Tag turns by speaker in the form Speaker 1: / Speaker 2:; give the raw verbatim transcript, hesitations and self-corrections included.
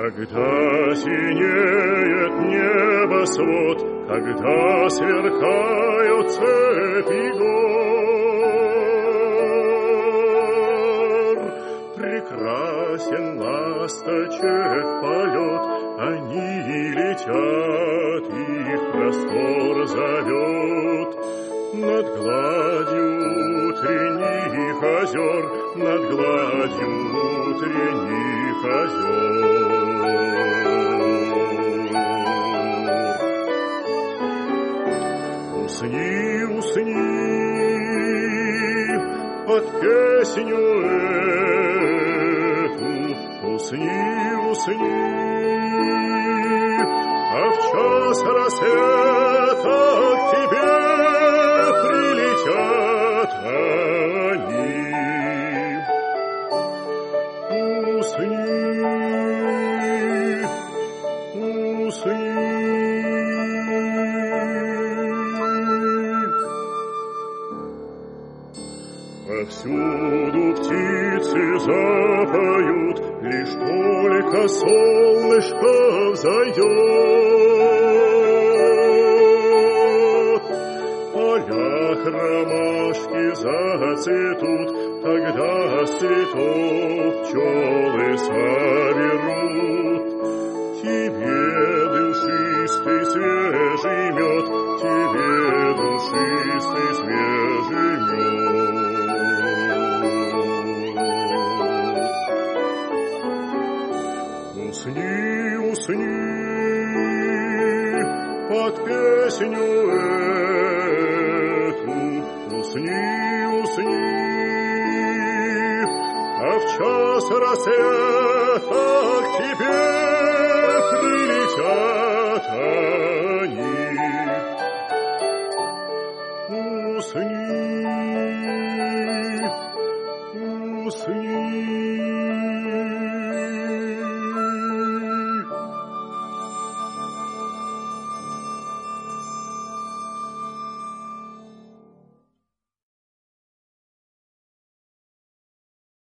Speaker 1: Когда синеет небосвод, когда сверкают цепи гор, прекрасен ласточек полет, они летят, их простор зовет. Над гладью утренних озер, над гладью утренних озер. Усни, усни под песню эту, усни, усни, а в час рассвета к тебе прилетят они. Усни, усни. Повсюду птицы запоют, лишь только солнышко взойдет. В полях ромашки зацветут, тогда с цветов пчелы соберут. Тебе душистый свежий мед, тебе душистый свежий мед. Усни, усни под песню эту, усни, усни, а в час рассвета к тебе прилетят они. Усни.